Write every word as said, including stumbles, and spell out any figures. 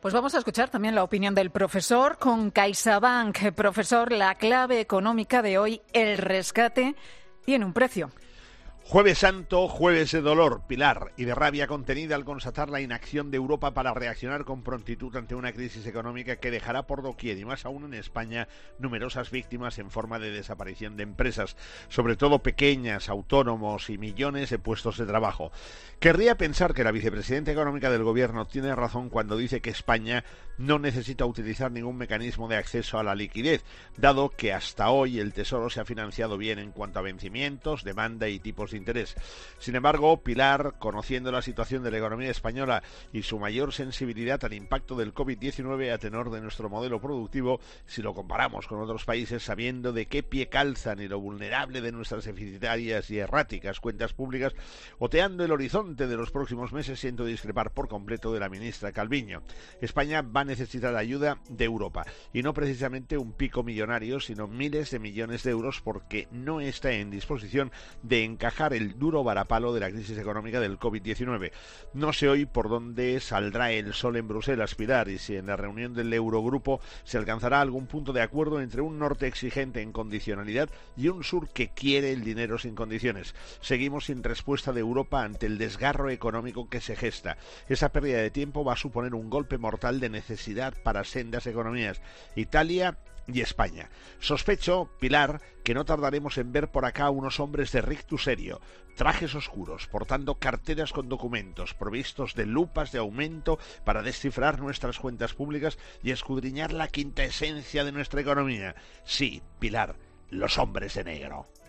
Pues vamos a escuchar también la opinión del profesor con CaixaBank. Profesor, la clave económica de hoy, el rescate, tiene un precio. Jueves Santo, jueves de dolor, Pilar, y de rabia contenida al constatar la inacción de Europa para reaccionar con prontitud ante una crisis económica que dejará por doquier, y más aún en España, numerosas víctimas en forma de desaparición de empresas, sobre todo pequeñas, autónomos y millones de puestos de trabajo. Querría pensar que la vicepresidenta económica del Gobierno tiene razón cuando dice que España no necesita utilizar ningún mecanismo de acceso a la liquidez, dado que hasta hoy el Tesoro se ha financiado bien en cuanto a vencimientos, demanda y tipos de interés. Sin embargo, Pilar, conociendo la situación de la economía española y su mayor sensibilidad al impacto del covid diecinueve a tenor de nuestro modelo productivo, si lo comparamos con otros países, sabiendo de qué pie calzan y lo vulnerable de nuestras deficitarias y erráticas cuentas públicas, oteando el horizonte de los próximos meses, siento discrepar por completo de la ministra Calviño. España va a necesitar ayuda de Europa, y no precisamente un pico millonario, sino miles de millones de euros, porque no está en disposición de encajar el duro varapalo de la crisis económica del covid diecinueve. No sé hoy por dónde saldrá el sol en Bruselas, Pilar, y si en la reunión del Eurogrupo se alcanzará algún punto de acuerdo entre un norte exigente en condicionalidad y un sur que quiere el dinero sin condiciones. Seguimos sin respuesta de Europa ante el desgarro económico que se gesta. Esa pérdida de tiempo va a suponer un golpe mortal de necesidad para sendas economías, Italia y España. Sospecho, Pilar, que no tardaremos en ver por acá unos hombres de rictus serio, trajes oscuros, portando carteras con documentos, provistos de lupas de aumento para descifrar nuestras cuentas públicas y escudriñar la quinta esencia de nuestra economía. Sí, Pilar, los hombres de negro.